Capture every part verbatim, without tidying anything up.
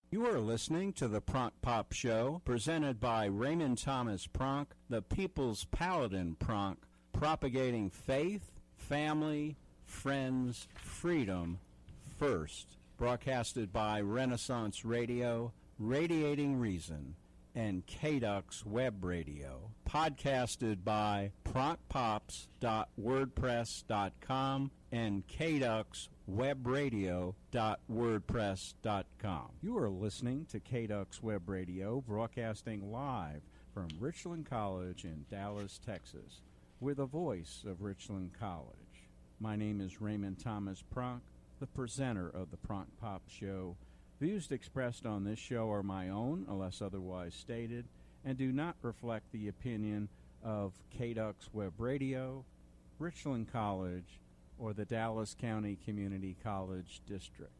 You are listening to the Pronk Pop Show, presented by Raymond Thomas Pronk, the People's Paladin Pronk, propagating faith, family, friends, freedom first. Broadcasted by Renaissance Radio, Radiating Reason, and K D U X Web Radio. Podcasted by pronk pops dot wordpress dot com and K D U X web radio dot wordpress dot com. You are listening to K D U X Web Radio, broadcasting live from Richland College in Dallas, Texas, with the voice of Richland College. My name is Raymond Thomas Pronk, the presenter of the Pronk Pop Show. Views expressed on this show are my own, unless otherwise stated, and do not reflect the opinion of K D U X Web Radio, Richland College, or the Dallas County Community College District.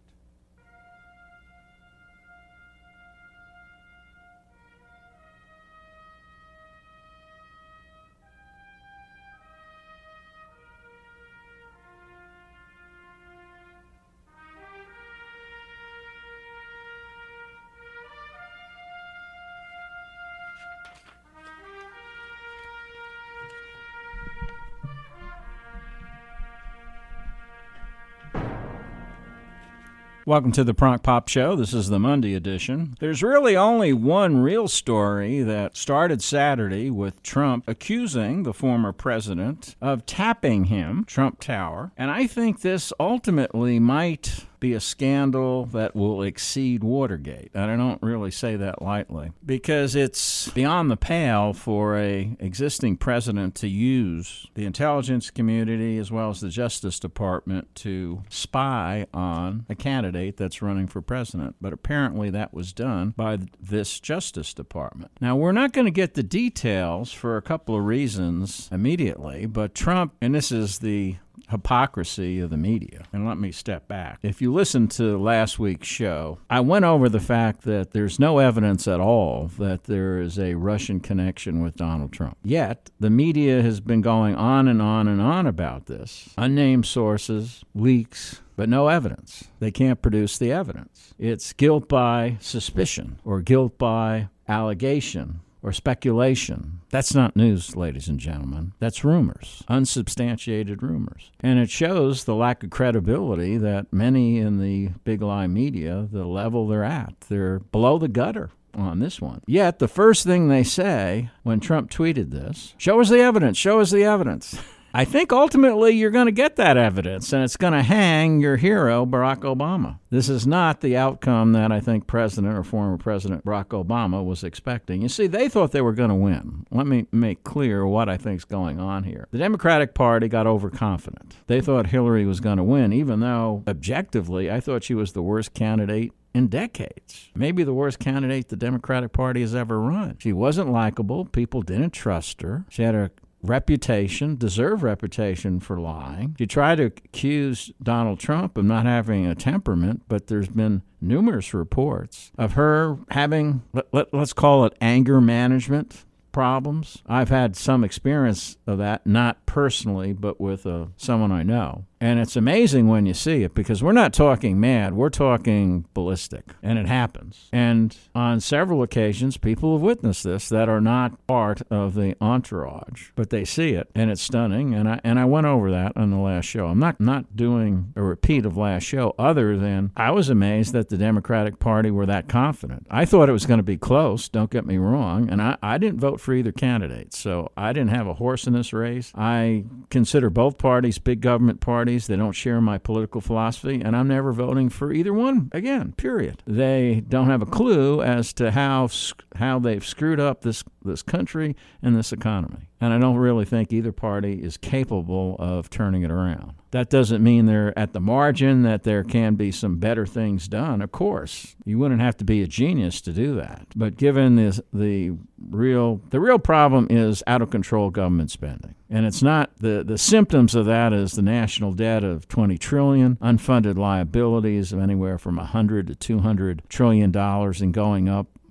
Welcome to the Pronk Pop Show. This is the Monday edition. There's really only one real story that started Saturday with Trump accusing the former president of tapping him, Trump Tower. And I think this ultimately might be a scandal that will exceed Watergate. And I don't really say that lightly, because it's beyond the pale for a existing president to use the intelligence community as well as the Justice Department to spy on a candidate that's running for president. But apparently that was done by this Justice Department. Now, we're not going to get the details for a couple of reasons immediately, but Trump, and this is the hypocrisy of the media. And let me step back. If you listen to last week's show, I went over the fact that there's no evidence at all that there is a Russian connection with Donald Trump. Yet, the media has been going on and on and on about this. Unnamed sources, leaks, but no evidence. They can't produce the evidence. It's guilt by suspicion or guilt by allegation or speculation. That's not news, ladies and gentlemen. That's rumors, unsubstantiated rumors. And it shows the lack of credibility that many in the big lie media, the level they're at, they're below the gutter on this one. Yet the first thing they say when Trump tweeted this, show us the evidence, show us the evidence. I think ultimately you're going to get that evidence, and it's going to hang your hero, Barack Obama. This is not the outcome that I think President or former President Barack Obama was expecting. You see, they thought they were going to win. Let me make clear what I think is going on here. The Democratic Party got overconfident. They thought Hillary was going to win, even though, objectively, I thought she was the worst candidate in decades. Maybe the worst candidate the Democratic Party has ever run. She wasn't likable. People didn't trust her. She had a reputation, deserved reputation for lying. She tried to accuse Donald Trump of not having a temperament, but there's been numerous reports of her having, let, let, let's call it anger management problems. I've had some experience of that, not personally, but with uh, someone I know. And it's amazing when you see it, because we're not talking mad, we're talking ballistic, and it happens. And on several occasions, people have witnessed this that are not part of the entourage, but they see it, and it's stunning. And I and I went over that on the last show. I'm not, not doing a repeat of last show, other than I was amazed that the Democratic Party were that confident. I thought it was going to be close, don't get me wrong, and I, I didn't vote for either candidate, so I didn't have a horse in this race. I consider both parties big government parties. They don't share my political philosophy, and I'm never voting for either one again, period. They don't have a clue as to how how they've screwed up this, this country and this economy. And I don't really think either party is capable of turning it around. That doesn't mean they're at the margin, that there can be some better things done. Of course, you wouldn't have to be a genius to do that. But given this, the real the real problem is out-of-control government spending. And it's not, the, the symptoms of that is the national debt of twenty trillion dollars, unfunded liabilities of anywhere from one hundred to two hundred trillion dollars and going up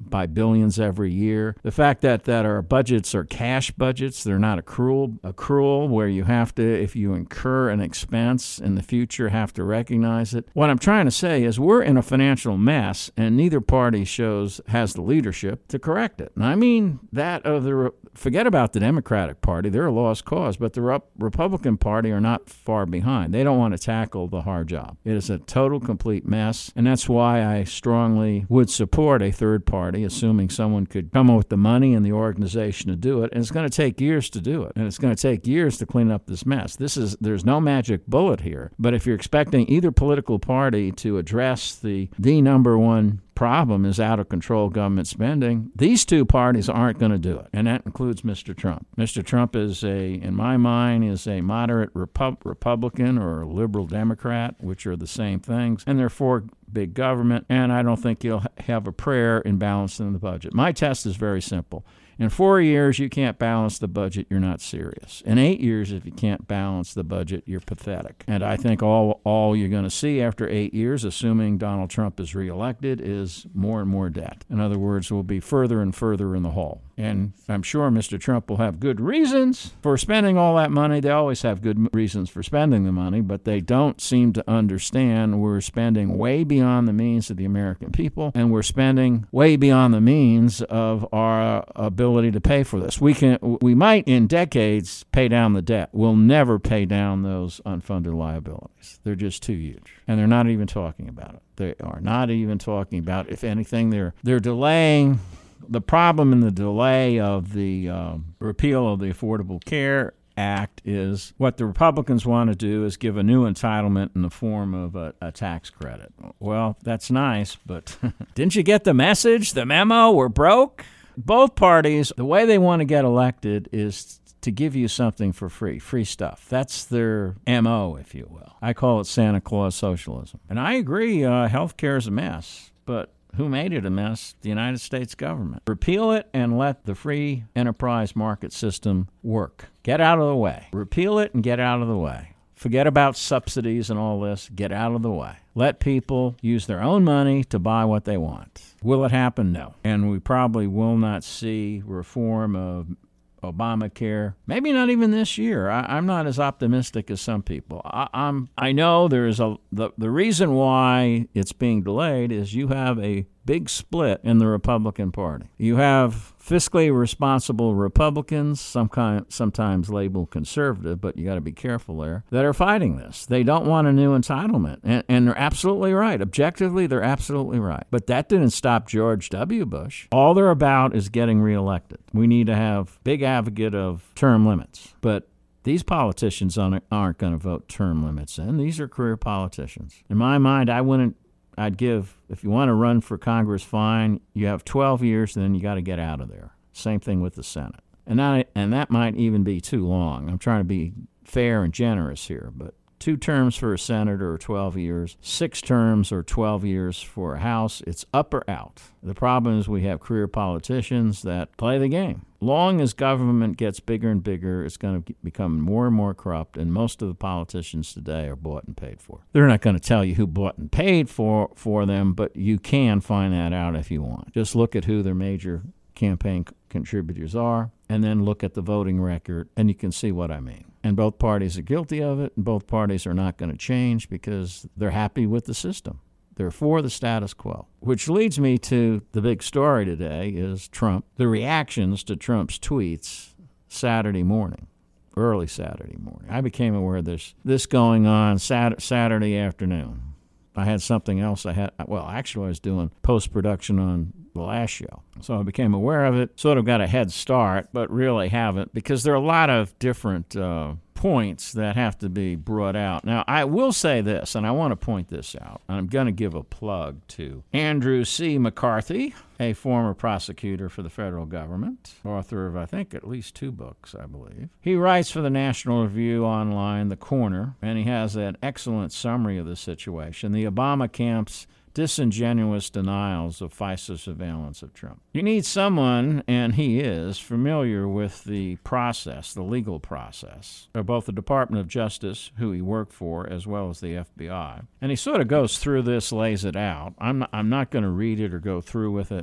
by billions every year. The fact that, that our budgets are cash budgets, they're not accrual, accrual where you have to, if you incur an expense in the future, have to recognize it. What I'm trying to say is we're in a financial mess, and neither party shows has the leadership to correct it. And I mean that of the, forget about the Democratic Party, they're a lost cause, but the Rep- Republican Party are not far behind. They don't want to tackle the hard job. It is a total, complete mess, and that's why I strongly would support a third party, assuming someone could come up with the money and the organization to do it, and it's going to take years to do it, and it's going to take years to clean up this mess. This is, there's no magic bullet here, but if you're expecting either political party to address the, the number one problem is out of control government spending, these two parties aren't going to do it, and that includes Mister Trump. Mister Trump is a, in my mind, is a moderate Repu- Republican or a liberal Democrat, which are the same things, and they're for big government, and I don't think he'll have a prayer in balancing the budget. My test is very simple. In four years, you can't balance the budget, you're not serious. In eight years, if you can't balance the budget, you're pathetic. And I think all all you're going to see after eight years, assuming Donald Trump is reelected, is more and more debt. In other words, we'll be further and further in the hole. And I'm sure Mister Trump will have good reasons for spending all that money. They always have good reasons for spending the money, but they don't seem to understand we're spending way beyond the means of the American people, and we're spending way beyond the means of our ability to pay for this. We can, we might in decades pay down the debt. We'll never pay down those unfunded liabilities. They're just too huge, and they're not even talking about it. They are not even talking about it. If anything, they're they're delaying. The problem in the delay of the um, repeal of the Affordable Care Act is what the Republicans want to do is give a new entitlement in the form of a, a tax credit. Well, that's nice, but didn't you get the message, the memo? We're broke. Both parties, the way they want to get elected is to give you something for free, free stuff. That's their M O, if you will. I call it Santa Claus socialism. And I agree, uh, health care is a mess, but who made it a mess? The United States government. Repeal it and let the free enterprise market system work. Get out of the way. Repeal it and get out of the way. Forget about subsidies and all this. Get out of the way. Let people use their own money to buy what they want. Will it happen? No. And we probably will not see reform of Obamacare, maybe not even this year. I, I'm not as optimistic as some people. I, I'm. I know there is a the the reason why it's being delayed is you have a big split in the Republican Party. You have fiscally responsible Republicans, some kind, sometimes labeled conservative, but you got to be careful there, that are fighting this. They don't want a new entitlement, and, and they're absolutely right. Objectively, they're absolutely right. But that didn't stop George W. Bush. All they're about is getting reelected. We need to have big advocate of term limits, but these politicians aren't going to vote term limits in. These are career politicians. In my mind, I wouldn't I'd give, if you want to run for Congress, fine. You have twelve years, then you got to get out of there. Same thing with the Senate. And that, and that might even be too long. I'm trying to be fair and generous here, but two terms for a senator are twelve years. Six terms or twelve years for a House. It's up or out. The problem is we have career politicians that play the game. Long as government gets bigger and bigger, it's going to become more and more corrupt, and most of the politicians today are bought and paid for. They're not going to tell you who bought and paid for, for them, but you can find that out if you want. Just look at who their major campaign c- contributors are, and then look at the voting record, and you can see what I mean. And both parties are guilty of it, and both parties are not going to change because they're happy with the system. They're for the status quo, which leads me to the big story today is Trump, the reactions to Trump's tweets Saturday morning, early Saturday morning. I became aware of this, this going on Sat- Saturday afternoon. I had something else I had, well, actually I was doing post-production on the last show. So I became aware of it, sort of got a head start, but really haven't, because there are a lot of different uh, points that have to be brought out. Now, I will say this, and I want to point this out. I'm going to give a plug to Andrew C. McCarthy, a former prosecutor for the federal government, author of, I think, at least two books, I believe. He writes for the National Review online, The Corner, and he has an excellent summary of the situation. The Obama camp's disingenuous denials of FISA surveillance of Trump. You need someone, and he is, familiar with the process, the legal process, of both the Department of Justice, who he worked for, as well as the F B I. And he sort of goes through this, lays it out. I'm not, I'm not going to read it or go through with it.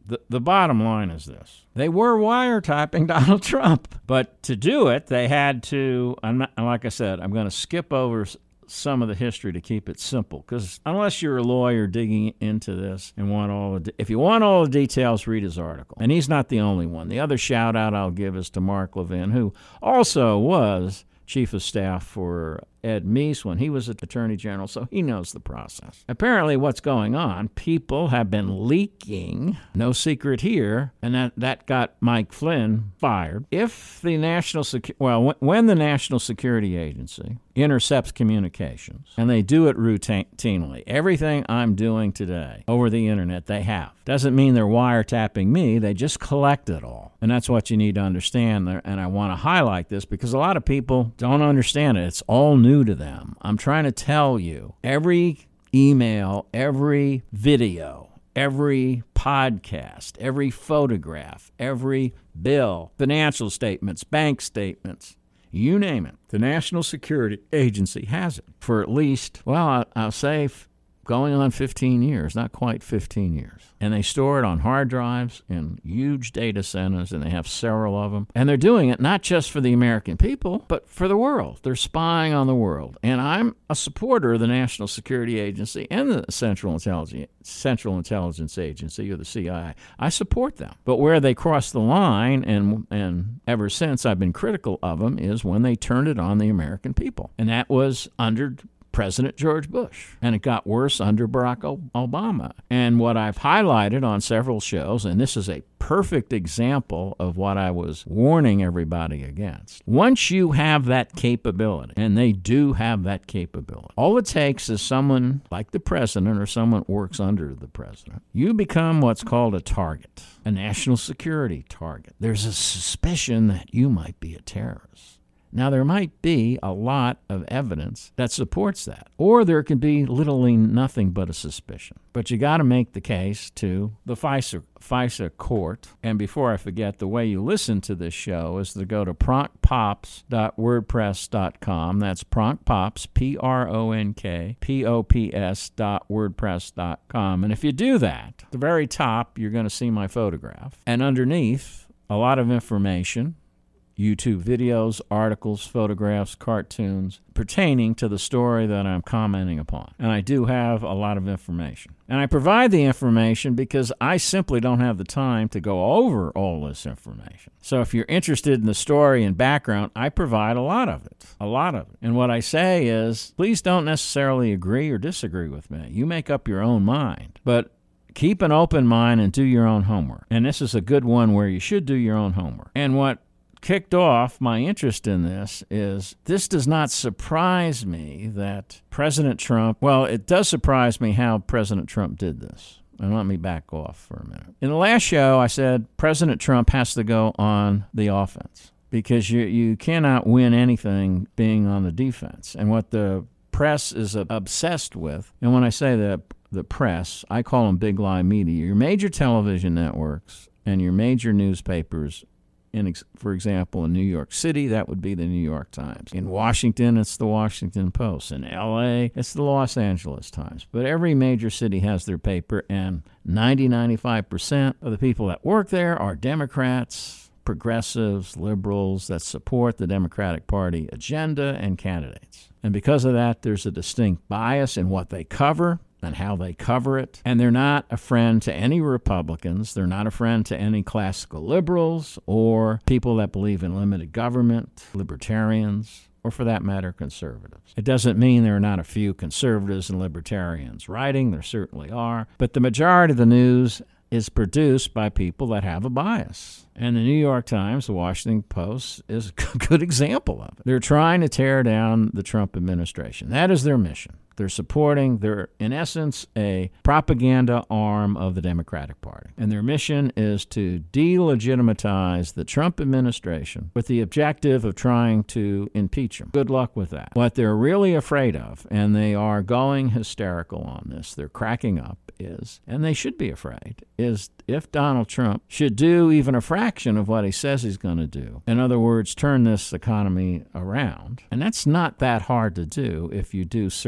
The, the bottom line is this. They were wiretapping Donald Trump. But to do it, they had to, I'm not, like I said, I'm going to skip over some of the history to keep it simple, because unless you're a lawyer digging into this and want all the, if you want all the details, read his article. And he's not the only one. The other shout out I'll give is to Mark Levin, who also was chief of staff for Ed Meese when he was attorney general, so he knows the process. Apparently what's going on, people have been leaking, no secret here, and that, that got Mike Flynn fired. If the National Secu- well, when the National Security Agency intercepts communications, and they do it routinely, everything I'm doing today over the internet, they have. Doesn't mean they're wiretapping me, they just collect it all. And that's what you need to understand there, and I want to highlight this because a lot of people don't understand it. It's all new to them. I'm trying to tell you, every email, every video, every podcast, every photograph, every bill, financial statements, bank statements, you name it, the National Security Agency has it for at least, well, I'll say going on fifteen years, not quite fifteen years. And they store it on hard drives in huge data centers, and they have several of them. And they're doing it not just for the American people, but for the world. They're spying on the world. And I'm a supporter of the National Security Agency and the Central Intelligence, Central Intelligence Agency, or the C I A. I support them. But where they cross the line, and and ever since I've been critical of them, is when they turned it on the American people. And that was under President George Bush, and it got worse under Barack Obama. And what I've highlighted on several shows, and this is a perfect example of what I was warning everybody against. Once you have that capability, and they do have that capability, all it takes is someone like the president or someone who works under the president. You become what's called a target, a national security target. There's a suspicion that you might be a terrorist. Now, there might be a lot of evidence that supports that, or there can be literally nothing but a suspicion. But you got to make the case to the FISA, FISA court. And before I forget, the way you listen to this show is to go to pronk pops dot wordpress dot com. That's pronkpops, P R O N K P O P S dot wordpress dot com. And if you do that, at the very top, you're going to see my photograph. And underneath, a lot of information, YouTube videos, articles, photographs, cartoons pertaining to the story that I'm commenting upon. And I do have a lot of information. And I provide the information because I simply don't have the time to go over all this information. So if you're interested in the story and background, I provide a lot of it, a lot of it. And what I say is, please don't necessarily agree or disagree with me. You make up your own mind. But keep an open mind and do your own homework. And this is a good one where you should do your own homework. And what kicked off my interest in this is this does not surprise me that President Trump, well, it does surprise me how President Trump did this. And let me back off for a minute. In the last show, I said President Trump has to go on the offense because you, you cannot win anything being on the defense. And what the press is obsessed with, and when I say the, the press, I call them big lie media, your major television networks and your major newspapers. In, for example, in New York City, that would be the New York Times. In Washington, it's the Washington Post. In L A, it's the Los Angeles Times. But every major city has their paper, and ninety, ninety-five percent of the people that work there are Democrats, progressives, liberals that support the Democratic Party agenda and candidates. And because of that, there's a distinct bias in what they cover and how they cover it. And they're not a friend to any Republicans. They're not a friend to any classical liberals or people that believe in limited government, libertarians, or for that matter, conservatives. It doesn't mean there are not a few conservatives and libertarians writing. There certainly are. But the majority of the news is produced by people that have a bias. And the New York Times, the Washington Post, is a good example of it. They're trying to tear down the Trump administration. That is their mission. They're supporting, they're in essence a propaganda arm of the Democratic Party. And their mission is to delegitimize the Trump administration with the objective of trying to impeach him. Good luck with that. What they're really afraid of, and they are going hysterical on this, they're cracking up, is, and they should be afraid, is if Donald Trump should do even a fraction of what he says he's going to do, in other words, turn this economy around, and that's not that hard to do if you do certain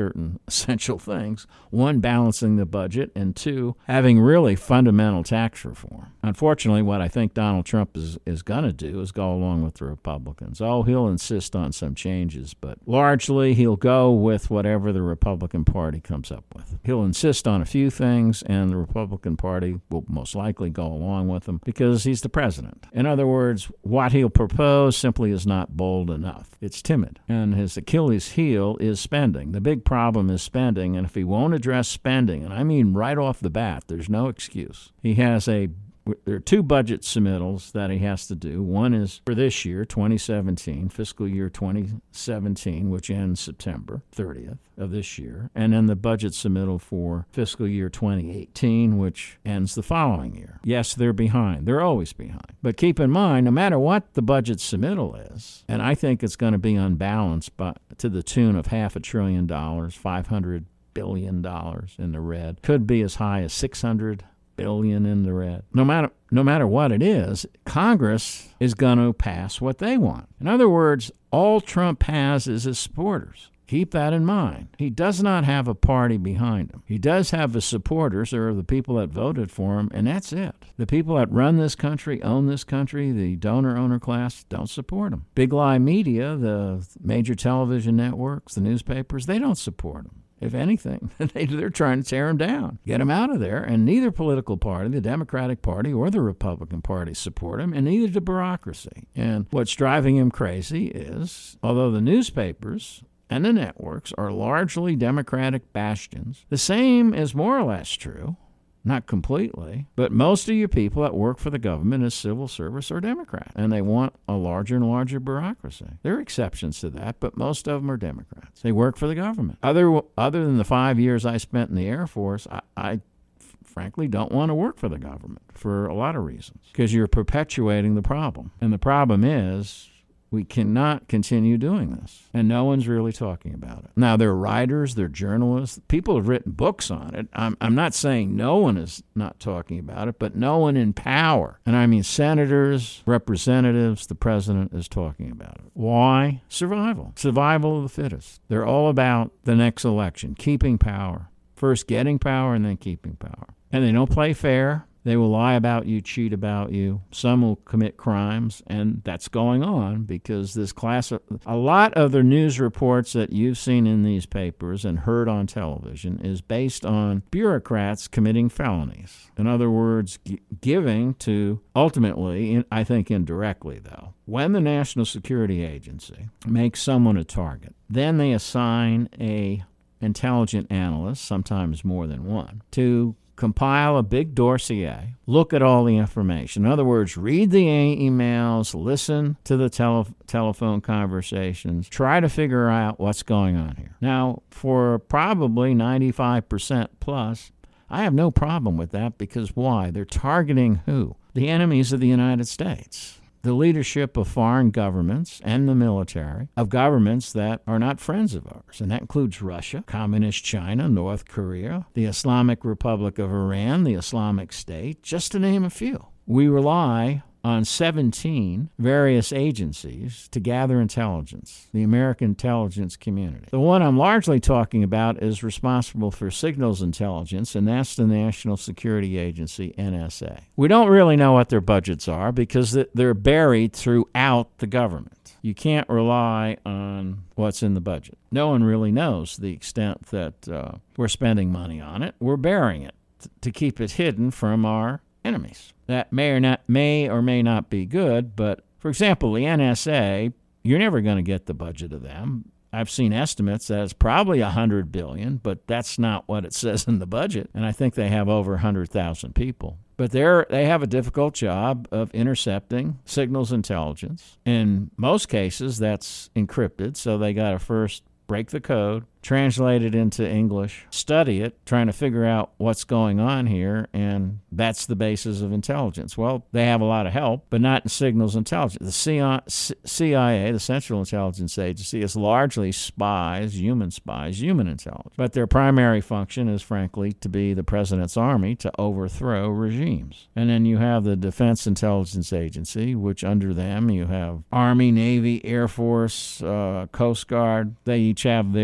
essential things. One, balancing the budget, and two, having really fundamental tax reform. Unfortunately, what I think Donald Trump is, is going to do is go along with the Republicans. Oh, he'll insist on some changes, but largely he'll go with whatever the Republican Party comes up with. He'll insist on a few things, and the Republican Party will most likely go along with him because he's the president. In other words, what he'll propose simply is not bold enough. It's timid, and his Achilles heel is spending. The big problem is spending, and if he won't address spending, and I mean right off the bat, there's no excuse. He has a There are two budget submittals that he has to do. One is for this year, twenty seventeen, fiscal year twenty seventeen, which ends September thirtieth of this year, and then the budget submittal for fiscal year twenty eighteen, which ends the following year. Yes, they're behind. They're always behind. But keep in mind, no matter what the budget submittal is, and I think it's going to be unbalanced by, to the tune of half a trillion dollars, five hundred billion dollars in the red, could be as high as six hundred billion in the red. No matter no matter what it is, Congress is going to pass what they want. In other words, all Trump has is his supporters. Keep that in mind. He does not have a party behind him. He does have the supporters, or the people that voted for him, and that's it. The people that run this country, own this country, the donor-owner class, don't support him. Big Lie Media, the major television networks, the newspapers, they don't support him. If anything, they, they're trying to tear him down, get him out of there, and neither political party, the Democratic Party or the Republican Party, support him, and neither the bureaucracy. And what's driving him crazy is, although the newspapers and the networks are largely Democratic bastions, the same is more or less true. Not completely, but most of your people that work for the government as civil service are Democrats, and they want a larger and larger bureaucracy. There are exceptions to that, but most of them are Democrats. They work for the government. Other other than the five years I spent in the Air Force, I, I frankly don't want to work for the government for a lot of reasons, because you're perpetuating the problem. And the problem is, we cannot continue doing this, and no one's really talking about it. Now, there are writers, there are journalists, people have written books on it. I'm, I'm not saying no one is not talking about it, but no one in power, and I mean senators, representatives, the president is talking about it. Why? Survival. Survival of the fittest. They're all about the next election, keeping power. First getting power and then keeping power. And they don't play fair. They will lie about you, cheat about you. Some will commit crimes, and that's going on because this class of, a lot of the news reports that you've seen in these papers and heard on television is based on bureaucrats committing felonies. In other words, g- giving to, ultimately, I think indirectly though, when the National Security Agency makes someone a target, then they assign a intelligent analyst, sometimes more than one, to compile a big dossier, look at all the information. In other words, read the emails, listen to the tele- telephone conversations, try to figure out what's going on here. Now, for probably ninety-five percent plus, I have no problem with that because why? They're targeting who? The enemies of the United States. The leadership of foreign governments and the military of governments that are not friends of ours. And that includes Russia, Communist China, North Korea, the Islamic Republic of Iran, the Islamic State, just to name a few. We rely on seventeen various agencies to gather intelligence, the American intelligence community. The one I'm largely talking about is responsible for signals intelligence, and that's the National Security Agency, N S A. We don't really know what their budgets are because they're buried throughout the government. You can't rely on what's in the budget. No one really knows the extent that uh, we're spending money on it. We're burying it t- to keep it hidden from our enemies. That may or not may or may not be good, but for example, the N S A, you're never going to get the budget of them. I've seen estimates that it's probably one hundred billion dollars, but that's not what it says in the budget, and I think they have over one hundred thousand people. But they're they have a difficult job of intercepting signals intelligence. In most cases, that's encrypted, so they got to first break the code, translate it into English, study it, trying to figure out what's going on here, and that's the basis of intelligence. Well, they have a lot of help, but not in signals intelligence. The C I A, the Central Intelligence Agency, is largely spies, human spies, human intelligence. But their primary function is, frankly, to be the president's army to overthrow regimes. And then you have the Defense Intelligence Agency, which under them you have Army, Navy, Air Force, uh, Coast Guard. They each have their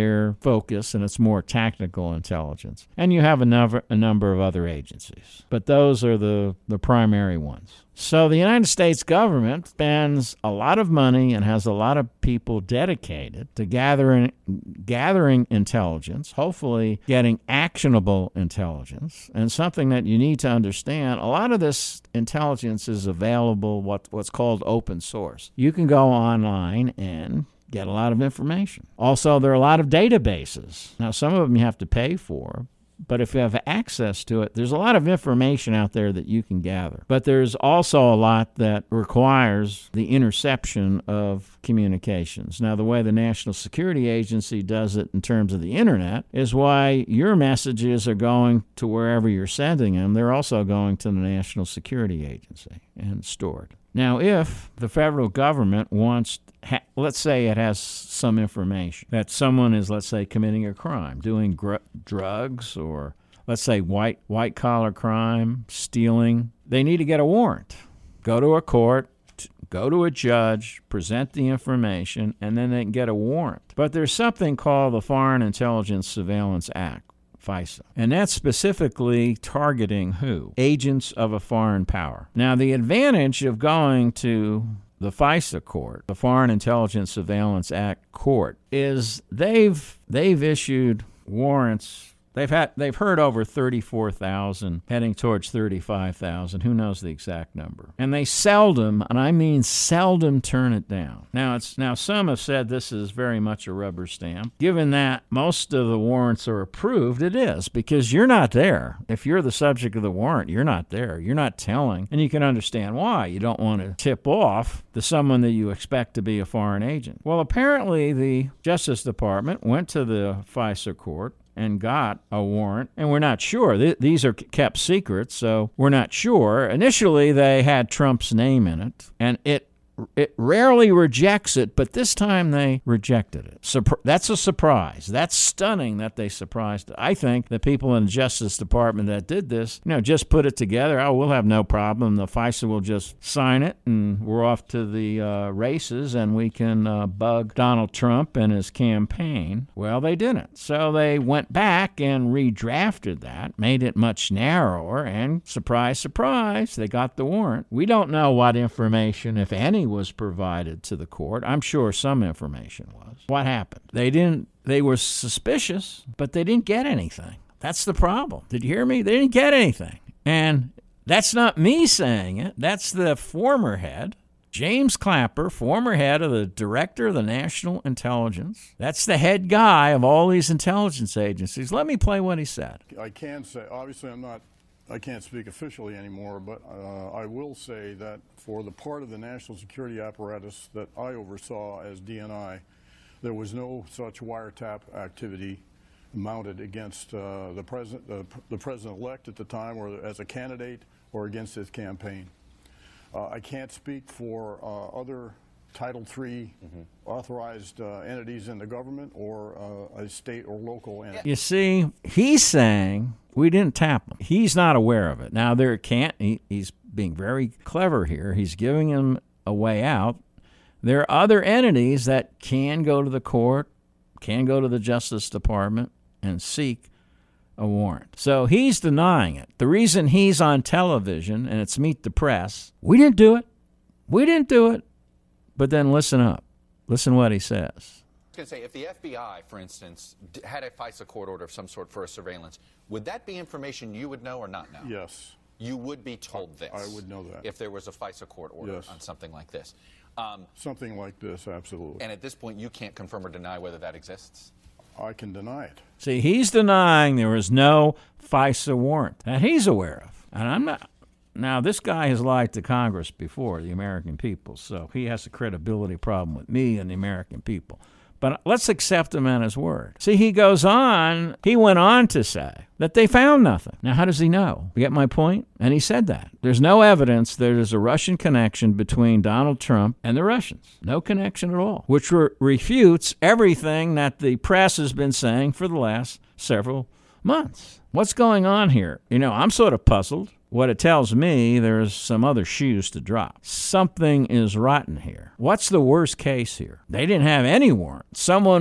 focus and it's more tactical intelligence. And you have a number, a number of other agencies. But those are the, the primary ones. So the United States government spends a lot of money and has a lot of people dedicated to gathering gathering intelligence, hopefully getting actionable intelligence. And something that you need to understand, a lot of this intelligence is available, what, what's called open source. You can go online and get a lot of information. Also, there are a lot of databases. Now, some of them you have to pay for. But if you have access to it, there's a lot of information out there that you can gather. But there's also a lot that requires the interception of communications. Now, the way the National Security Agency does it in terms of the internet is why your messages are going to wherever you're sending them. They're also going to the National Security Agency and stored. Now, if the federal government wants, ha- let's say it has some information that someone is, let's say, committing a crime, doing gr- drugs or, let's say, white white collar crime, stealing, they need to get a warrant. Go to a court, t- go to a judge, present the information, and then they can get a warrant. But there's something called the Foreign Intelligence Surveillance Act. FISA. And that's specifically targeting who? Agents of a foreign power. Now, the advantage of going to the FISA court, the Foreign Intelligence Surveillance Act court, is they've they've issued warrants. They've had they've heard over thirty-four thousand, heading towards thirty-five thousand. Who knows the exact number? And they seldom, and I mean seldom, turn it down. Now it's now some have said this is very much a rubber stamp. Given that most of the warrants are approved, it is, because you're not there. If you're the subject of the warrant, you're not there. You're not telling, and you can understand why. You don't want to tip off to someone that you expect to be a foreign agent. Well, apparently the Justice Department went to the FISA court and got a warrant, and we're not sure. Th- these are kept secret, so we're not sure. Initially, they had Trump's name in it, and it it rarely rejects it, but this time they rejected it. Surpr- that's a surprise. That's stunning that they surprised it. I think the people in the Justice Department that did this, you know, just put it together. Oh, we'll have no problem. The FISA will just sign it, and we're off to the uh, races, and we can uh, bug Donald Trump and his campaign. Well, they didn't. So they went back and redrafted that, made it much narrower, and surprise, surprise, they got the warrant. We don't know what information, if any, was provided to the court. I'm sure some information was. What happened? They didn't, they were suspicious, but they didn't get anything. That's the problem. Did you hear me? They didn't get anything. And that's not me saying it. That's the former head, James Clapper, former head of the Director of the National Intelligence. That's the head guy of all these intelligence agencies. Let me play what he said. I can say, obviously I'm not I can't speak officially anymore, but uh, I will say that for the part of the national security apparatus that I oversaw as D N I, there was no such wiretap activity mounted against uh, the president, the, the president-elect at the time, or as a candidate, or against his campaign. Uh, I can't speak for uh, other Title three mm-hmm. authorized uh, entities in the government or uh, a state or local entity. You see, he's saying we didn't tap him. He's not aware of it. Now, there can't, he, he's being very clever here. He's giving him a way out. There are other entities that can go to the court, can go to the Justice Department and seek a warrant. So he's denying it. The reason he's on television, and it's Meet the Press, we didn't do it. We didn't do it. But then listen up. Listen what he says. I was going to say, if the F B I, for instance, had a FISA court order of some sort for a surveillance, would that be information you would know or not know? Yes. You would be told this. I would know that. If there was a FISA court order yes. on something like this. Um, something like this, absolutely. And at this point, you can't confirm or deny whether that exists? I can deny it. See, he's denying there was no FISA warrant that he's aware of. And I'm not. Now, this guy has lied to Congress before, the American people, so he has a credibility problem with me and the American people. But let's accept him at his word. See, he goes on, he went on to say that they found nothing. Now, how does he know? You get my point? And he said that. There's no evidence that there's a Russian connection between Donald Trump and the Russians. No connection at all, which re- refutes everything that the press has been saying for the last several months. What's going on here? You know, I'm sort of puzzled. What it tells me, there's some other shoes to drop. Something is rotten here. What's the worst case here? They didn't have any warrant. Someone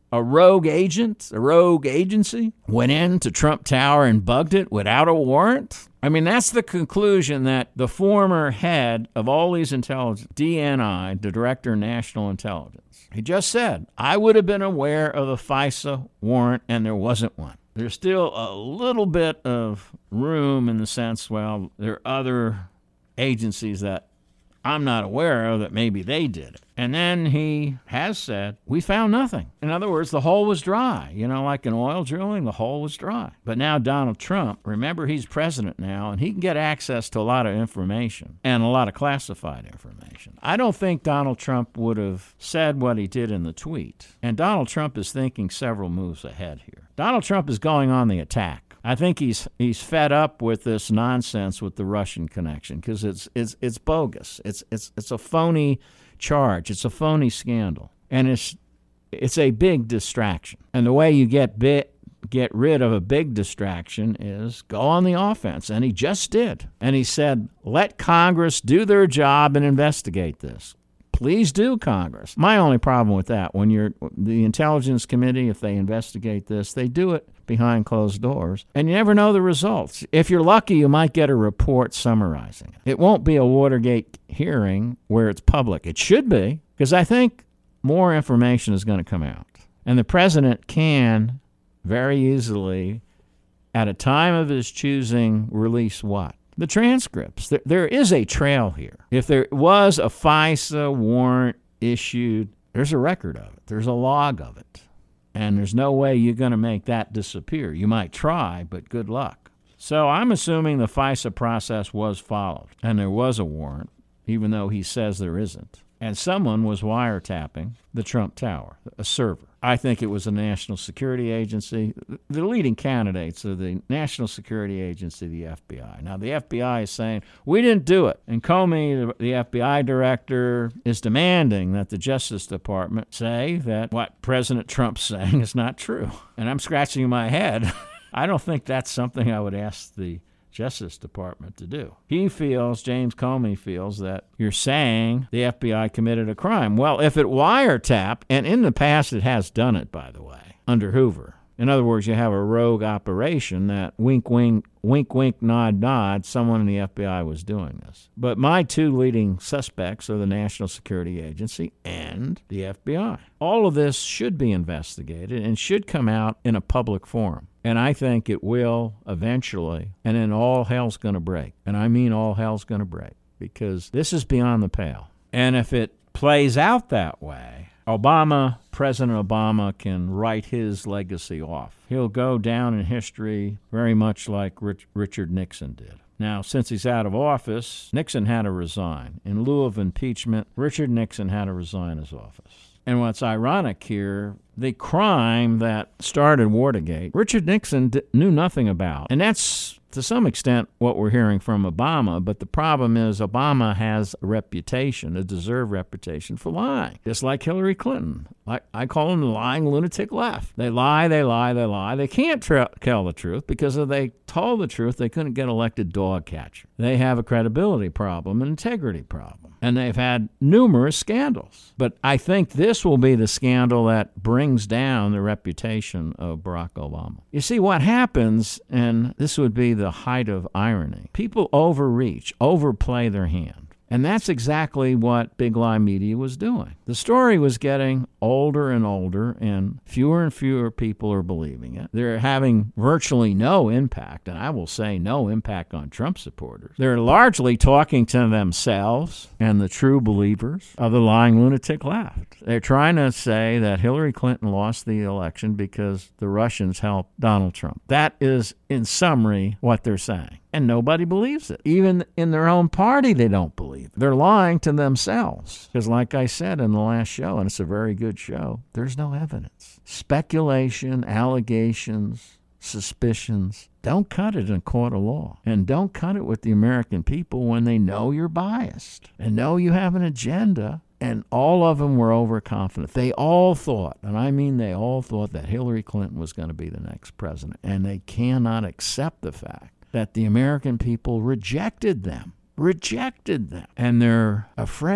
a rogue agent, a rogue agency, went into Trump Tower and bugged it without a warrant? I mean, that's the conclusion that the former head of all these intelligence, D N I, the Director of National Intelligence, he just said, I would have been aware of a FISA warrant and there wasn't one. There's still a little bit of room in the sense, well, there are other agencies that I'm not aware of that maybe they did it. And then he has said, we found nothing. In other words, the hole was dry. You know, like in oil drilling, the hole was dry. But now Donald Trump, remember he's president now, and he can get access to a lot of information and a lot of classified information. I don't think Donald Trump would have said what he did in the tweet. And Donald Trump is thinking several moves ahead here. Donald Trump is going on the attack. I think he's he's fed up with this nonsense with the Russian connection because it's it's it's bogus. It's it's it's a phony charge. It's a phony scandal, and it's it's a big distraction. And the way you get bit get rid of a big distraction is go on the offense, and he just did. And he said, "Let Congress do their job and investigate this." Please do, Congress. My only problem with that, when you're the Intelligence Committee, if they investigate this, they do it behind closed doors, and you never know the results. If you're lucky, you might get a report summarizing it. It won't be a Watergate hearing where it's public. It should be, because I think more information is going to come out. And the president can very easily, at a time of his choosing, release what? The transcripts. There, there is a trail here. If there was a FISA warrant issued, there's a record of it. There's a log of it. And there's no way you're going to make that disappear. You might try, but good luck. So I'm assuming the FISA process was followed, and there was a warrant, even though he says there isn't. And someone was wiretapping the Trump Tower, a server. I think it was a national security agency. The leading candidates are the National Security Agency, the F B I. Now, the F B I is saying, we didn't do it. And Comey, the F B I director, is demanding that the Justice Department say that what President Trump's saying is not true. And I'm scratching my head. I don't think that's something I would ask the Justice Department to do. He feels, James Comey feels, that you're saying the F B I committed a crime. Well, if it wiretapped, and in the past it has done it, by the way, under Hoover. In other words, you have a rogue operation that wink, wink, wink, wink, nod, nod, someone in the F B I was doing this. But my two leading suspects are the National Security Agency and the F B I. All of this should be investigated and should come out in a public forum. And I think it will eventually, and then all hell's going to break. And I mean all hell's going to break, because this is beyond the pale. And if it plays out that way, Obama, President Obama, can write his legacy off. He'll go down in history very much like Rich, Richard Nixon did. Now, since he's out of office, Nixon had to resign. In lieu of impeachment, Richard Nixon had to resign his office. And what's ironic here, the crime that started Watergate, Richard Nixon d- knew nothing about. And that's, to some extent, what we're hearing from Obama. But the problem is Obama has a reputation, a deserved reputation for lying, just like Hillary Clinton. I, I call them the lying lunatic left. They lie, they lie, they lie. They can't tra- tell the truth, because if they told the truth, they couldn't get elected dog catcher. They have a credibility problem, an integrity problem. And they've had numerous scandals. But I think this will be the scandal that brings down the reputation of Barack Obama. You see, what happens, and this would be the height of irony, people overreach, overplay their hand. And that's exactly what Big Lie Media was doing. The story was getting older and older, and fewer and fewer people are believing it. They're having virtually no impact, and I will say no impact on Trump supporters. They're largely talking to themselves and the true believers of the lying lunatic left. They're trying to say that Hillary Clinton lost the election because the Russians helped Donald Trump. That is, in summary, what they're saying. And nobody believes it. Even in their own party, they don't believe it. They're lying to themselves. Because like I said in the last show, and it's a very good show, there's no evidence. Speculation, allegations, suspicions, don't cut it in a court of law. And don't cut it with the American people when they know you're biased and know you have an agenda. And all of them were overconfident. They all thought, and I mean they all thought, that Hillary Clinton was going to be the next president. And they cannot accept the fact that the American people rejected them, rejected them. And they're afraid.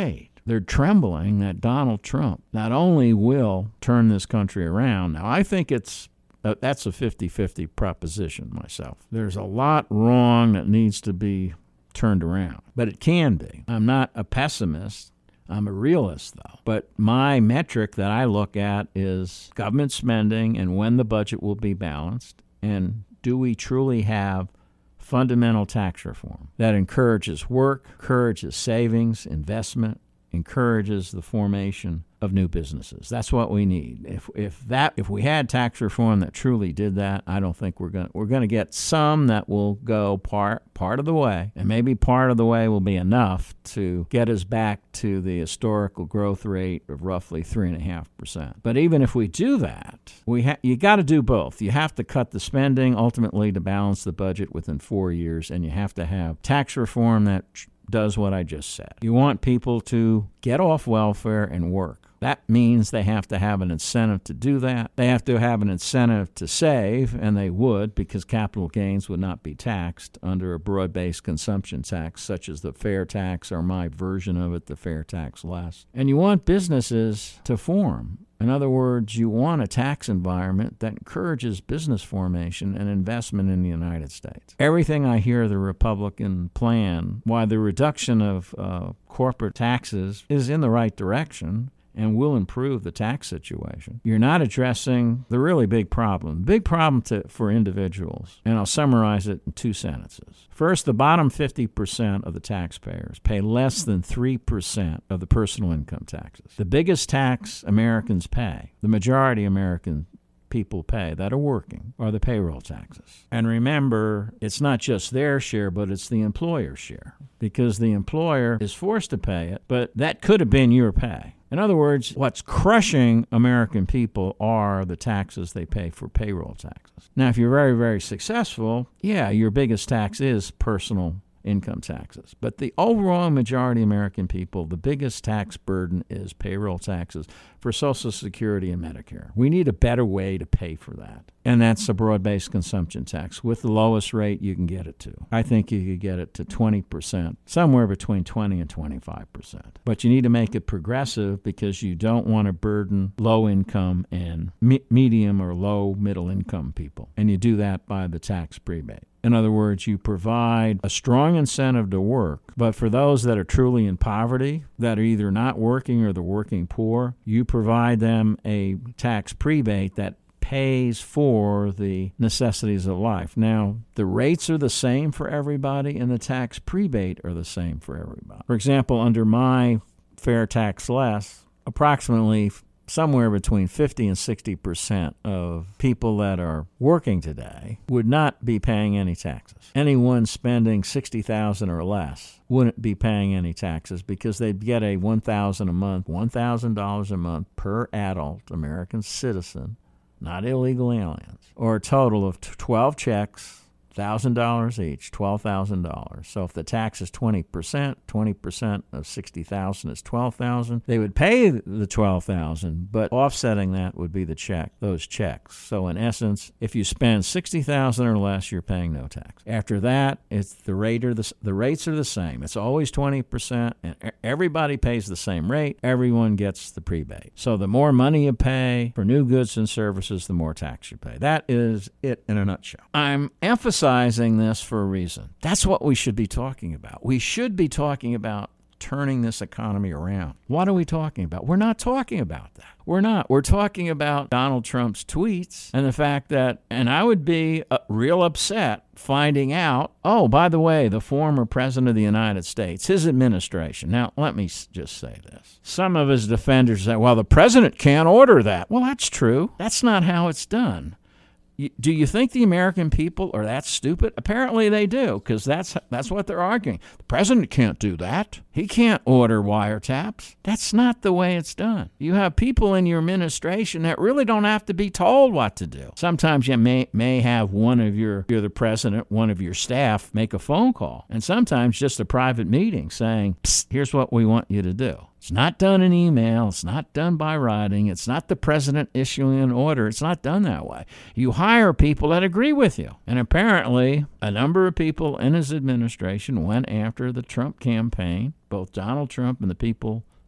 They're trembling that Donald Trump not only will turn this country around. Now, I think it's uh, that's a fifty-fifty proposition myself. There's a lot wrong that needs to be turned around, but it can be. I'm not a pessimist. I'm a realist, though. But my metric that I look at is government spending and when the budget will be balanced, and do we truly have fundamental tax reform that encourages work, encourages savings, investment, encourages the formation of new businesses. That's what we need. If if that if we had tax reform that truly did that, I don't think we're going we're going to get some that will go part part of the way, and maybe part of the way will be enough to get us back to the historical growth rate of roughly three and a half percent. But even if we do that, we ha- you got to do both. You have to cut the spending ultimately to balance the budget within four years, and you have to have tax reform that tr- does what I just said. You want people to get off welfare and work. That means they have to have an incentive to do that. They have to have an incentive to save, and they would, because capital gains would not be taxed under a broad-based consumption tax, such as the fair tax, or my version of it, the fair tax less. And you want businesses to form. In other words, you want a tax environment that encourages business formation and investment in the United States. Everything I hear the Republican plan, why the reduction of uh, corporate taxes is in the right direction and will improve the tax situation, you're not addressing the really big problem. The big problem to, for individuals, and I'll summarize it in two sentences. First, the bottom fifty percent of the taxpayers pay less than three percent of the personal income taxes. The biggest tax Americans pay, the majority American people pay that are working, are the payroll taxes. And remember, it's not just their share, but it's the employer's share, because the employer is forced to pay it, but that could have been your pay. In other words, what's crushing American people are the taxes they pay for payroll taxes. Now, if you're very, very successful, yeah, your biggest tax is personal income taxes. But the overall majority of American people, the biggest tax burden is payroll taxes for Social Security and Medicare. We need a better way to pay for that. And that's a broad-based consumption tax with the lowest rate you can get it to. I think you could get it to twenty percent, somewhere between twenty and twenty-five percent. But you need to make it progressive because you don't want to burden low-income and me- medium or low middle-income people. And you do that by the tax rebate. In other words, you provide a strong incentive to work, but for those that are truly in poverty, that are either not working or the working poor, you provide them a tax rebate that pays for the necessities of life. Now, the rates are the same for everybody, and the tax rebate are the same for everybody. For example, under my fair tax less, approximately somewhere between fifty and sixty percent of people that are working today would not be paying any taxes. Anyone spending sixty thousand dollars or less wouldn't be paying any taxes because they'd get a one thousand dollars a month, one thousand dollars a month per adult American citizen, not illegal aliens, or a total of twelve checks, one thousand dollars each, twelve thousand dollars. So if the tax is twenty percent, twenty percent of sixty thousand dollars is twelve thousand dollars. They would pay the twelve thousand dollars, but offsetting that would be the check, those checks. So in essence, if you spend sixty thousand dollars or less, you're paying no tax. After that, it's the rate are the, the rates are the same. It's always twenty percent, and everybody pays the same rate. Everyone gets the rebate. So the more money you pay for new goods and services, the more tax you pay. That is it in a nutshell. I'm emphasizing this for a reason. That's what we should be talking about. We should be talking about turning this economy around. What are we talking about? We're not talking about that. We're not. We're talking about Donald Trump's tweets and the fact that, and I would be uh, real upset finding out, oh, by the way, the former president of the United States, his administration. Now, let me just say this. Some of his defenders say, well, the president can't order that. Well, that's true. That's not how it's done. Do you think the American people are that stupid? Apparently they do, because that's that's what they're arguing. The president can't do that. He can't order wiretaps. That's not the way it's done. You have people in your administration that really don't have to be told what to do. Sometimes you may may have one of your, you're the president, one of your staff make a phone call, and sometimes just a private meeting saying, psst, here's what we want you to do. It's not done in email. It's not done by writing. It's not the president issuing an order. It's not done that way. You hire people that agree with you. And apparently, a number of people in his administration went after the Trump campaign, both Donald Trump and the people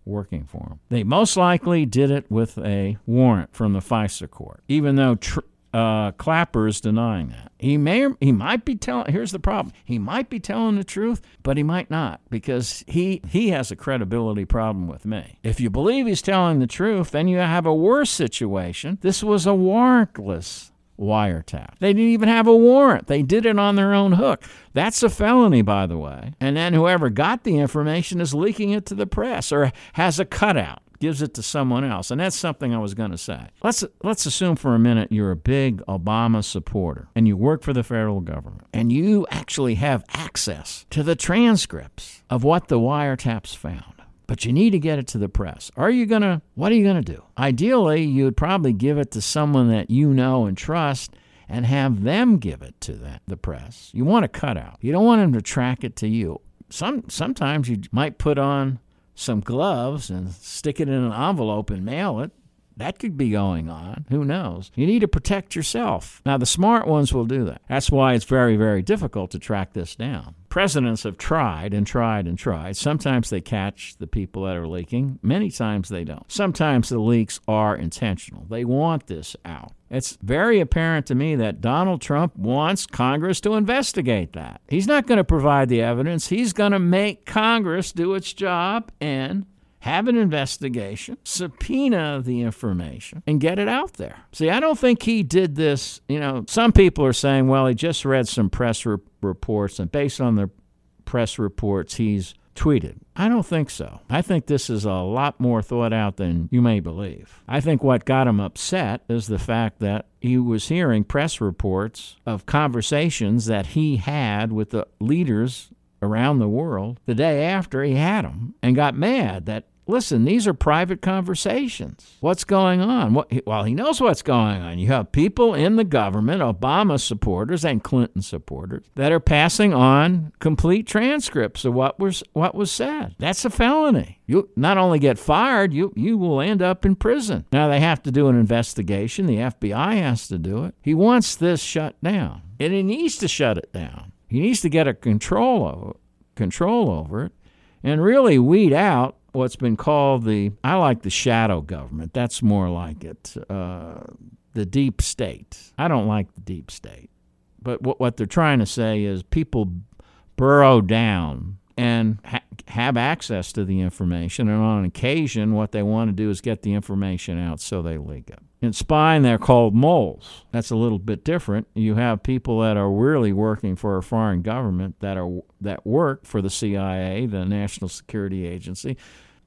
working for him. They most likely did it with a warrant from the FISA court, even though tr- uh, Clapper is denying that. He may or, he might be telling, here's the problem, he might be telling the truth, but he might not, because he, he has a credibility problem with me. If you believe he's telling the truth, then you have a worse situation. This was a warrantless wiretap. They didn't even have a warrant. They did it on their own hook. That's a felony, by the way. And then whoever got the information is leaking it to the press or has a cutout, gives it to someone else. And that's something I was going to say. Let's let's assume for a minute you're a big Obama supporter and you work for the federal government and you actually have access to the transcripts of what the wiretaps found. But you need to get it to the press. Are you going to, what are you going to do? Ideally, you would probably give it to someone that you know and trust and have them give it to the, the press. You want a cutout. You don't want them to track it to you. Some Sometimes you might put on some gloves and stick it in an envelope and mail it. That could be going on. Who knows? You need to protect yourself. Now, the smart ones will do that. That's why it's very, very difficult to track this down. Presidents have tried and tried and tried. Sometimes they catch the people that are leaking. Many times they don't. Sometimes the leaks are intentional. They want this out. It's very apparent to me that Donald Trump wants Congress to investigate that. He's not going to provide the evidence. He's going to make Congress do its job and have an investigation, subpoena the information, and get it out there. See, I don't think he did this. You know, some people are saying, well, he just read some press re- reports, and based on the press reports, he's tweeted. I don't think so. I think this is a lot more thought out than you may believe. I think what got him upset is the fact that he was hearing press reports of conversations that he had with the leaders around the world the day after he had them, and got mad that, listen, these are private conversations. What's going on? What, well, he knows what's going on. You have people in the government, Obama supporters and Clinton supporters, that are passing on complete transcripts of what was what was said. That's a felony. You not only get fired, you, you will end up in prison. Now, they have to do an investigation. The F B I has to do it. He wants this shut down, and he needs to shut it down. He needs to get a control over, control over it and really weed out what's been called the, I like the shadow government. That's more like it, uh, the deep state. I don't like the deep state. But what, what they're trying to say is people burrow down and ha- have access to the information, and on occasion what they want to do is get the information out so they leak it. In spying, they're called moles. That's a little bit different. You have people that are really working for a foreign government that are that work for the C I A, the National Security Agency,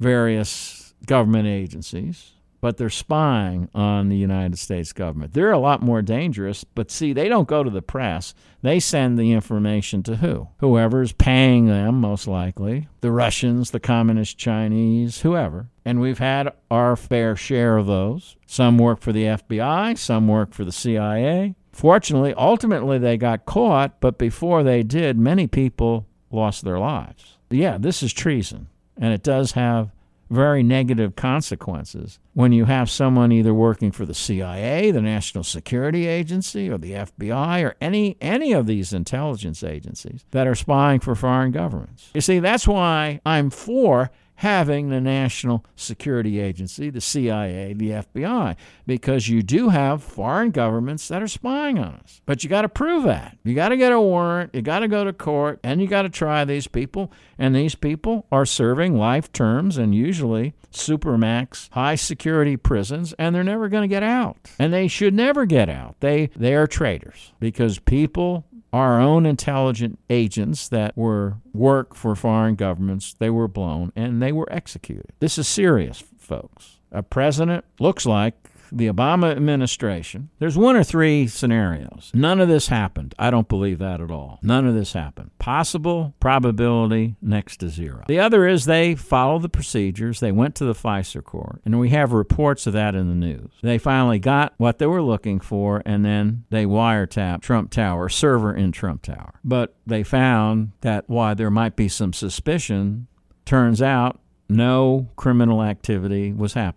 various government agencies, but they're spying on the United States government. They're a lot more dangerous, but see, they don't go to the press. They send the information to who? Whoever's paying them, most likely. The Russians, the Communist Chinese, whoever. And we've had our fair share of those. Some work for the F B I, some work for the C I A. Fortunately, ultimately they got caught, but before they did, many people lost their lives. Yeah, this is treason, and it does have very negative consequences when you have someone either working for the C I A, the National Security Agency, or the F B I, or any any of these intelligence agencies that are spying for foreign governments. You see, that's why I'm for having the National Security Agency, the C I A, the F B I, because you do have foreign governments that are spying on us. But you got to prove that. You got to get a warrant, you got to go to court, and you got to try these people, and these people are serving life terms and usually supermax high security prisons, and they're never going to get out. And they should never get out. They they are traitors, because people, our own intelligent agents that were work for foreign governments, they were blown and they were executed. This is serious, folks. A president looks like the Obama administration. There's one or three scenarios. None of this happened. I don't believe that at all. None of this happened. Possible probability next to zero. The other is they followed the procedures. They went to the FISA court, and we have reports of that in the news. They finally got what they were looking for, and then they wiretapped Trump Tower, server in Trump Tower. But they found that while there might be some suspicion, turns out no criminal activity was happening.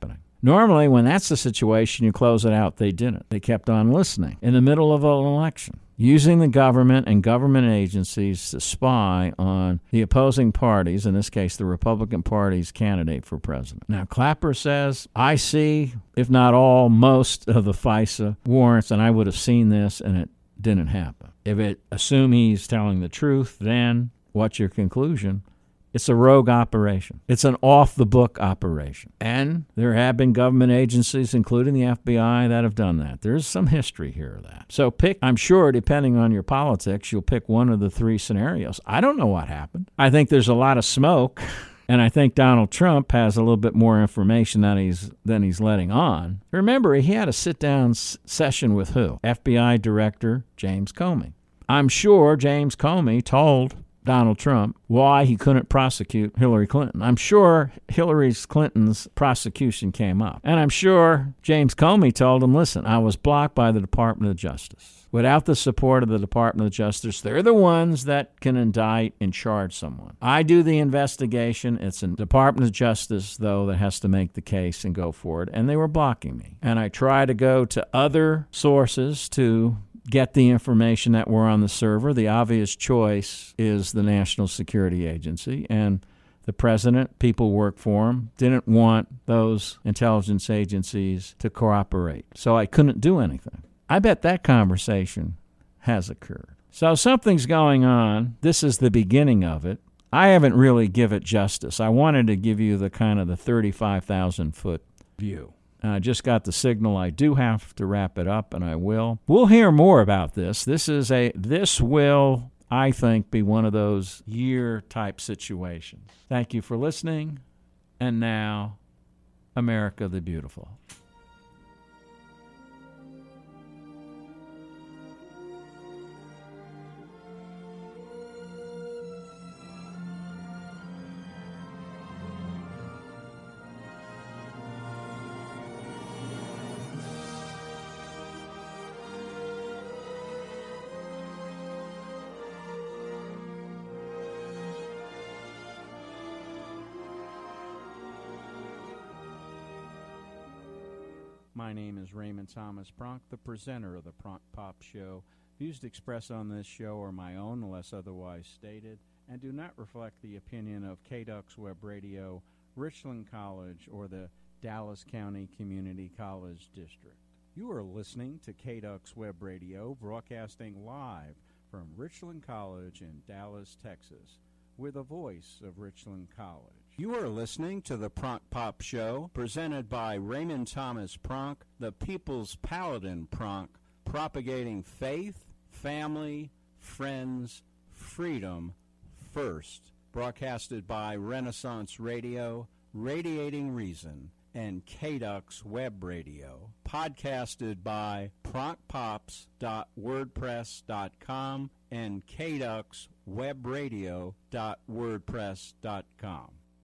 Normally, when that's the situation, you close it out. They didn't. They kept on listening in the middle of an election, using the government and government agencies to spy on the opposing parties, in this case, the Republican Party's candidate for president. Now, Clapper says, I see, if not all, most of the FISA warrants, and I would have seen this, and it didn't happen. If it assume he's telling the truth, then what's your conclusion? It's a rogue operation. It's an off-the-book operation. And there have been government agencies, including the F B I, that have done that. There's some history here of that. So pick, I'm sure, depending on your politics, you'll pick one of the three scenarios. I don't know what happened. I think there's a lot of smoke, and I think Donald Trump has a little bit more information than he's, than he's letting on. Remember, he had a sit-down s- session with who? F B I Director James Comey. I'm sure James Comey told Donald Trump why he couldn't prosecute Hillary Clinton. I'm sure Hillary Clinton's prosecution came up. And I'm sure James Comey told him, listen, I was blocked by the Department of Justice. Without the support of the Department of Justice, they're the ones that can indict and charge someone. I do the investigation. It's the Department of Justice, though, that has to make the case and go forward. And they were blocking me. And I try to go to other sources to get the information that were on the server. The obvious choice is the National Security Agency, and the president, people work for him, didn't want those intelligence agencies to cooperate. So I couldn't do anything. I bet that conversation has occurred. So something's going on. This is the beginning of it. I haven't really given it justice. I wanted to give you the kind of the thirty-five thousand foot view. I just got the signal I do have to wrap it up, and I will. We'll hear more about this. This is a, this will, I think, be one of those year-type situations. Thank you for listening, and now, America the Beautiful. My name is Raymond Thomas Pronk, the presenter of the Pronk Pop Show. Views expressed on this show are my own unless otherwise stated and do not reflect the opinion of K D U X Web Radio, Richland College, or the Dallas County Community College District. You are listening to K D U X Web Radio, broadcasting live from Richland College in Dallas, Texas. We're the voice of Richland College. You are listening to the Pronk Pop Show, presented by Raymond Thomas Pronk, the People's Paladin Pronk, propagating faith, family, friends, freedom first. Broadcasted by Renaissance Radio, Radiating Reason, and K D U X Web Radio. Podcasted by pronk pops dot wordpress dot com and K D U X web radio dot wordpress dot com.